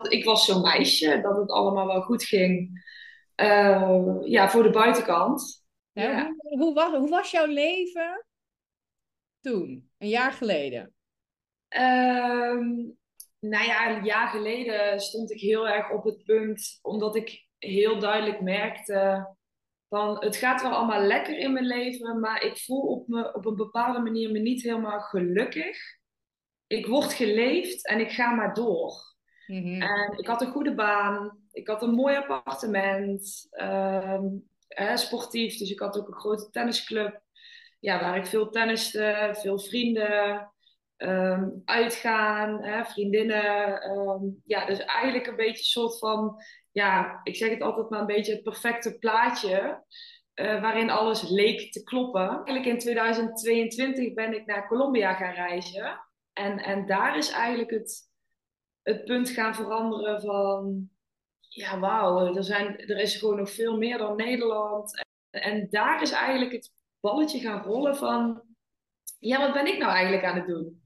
Ik was zo'n meisje, dat het allemaal wel goed ging. Ja, voor de buitenkant. Hè, Ja. hoe was jouw leven toen, een jaar geleden? Ehm, nou ja, een jaar geleden stond ik heel erg op het punt, omdat ik heel duidelijk merkte van het gaat wel allemaal lekker in mijn leven, maar ik voel op een bepaalde manier me niet helemaal gelukkig. Ik word geleefd en ik ga maar door. Mhm. En ik had een goede baan, ik had een mooi appartement, sportief, dus ik had ook een grote tennisclub, ja, waar ik veel tenniste, veel vrienden, uitgaan, vriendinnen. Ja, dus eigenlijk een beetje een soort van, ja, ik zeg het altijd maar een beetje het perfecte plaatje, waarin alles leek te kloppen. Eigenlijk in 2022 ben ik naar Colombia gaan reizen. En daar is eigenlijk het punt gaan veranderen van, ja, wauw, er is gewoon nog veel meer dan Nederland. En daar is eigenlijk het balletje gaan rollen van, ja, wat ben ik nou eigenlijk aan het doen?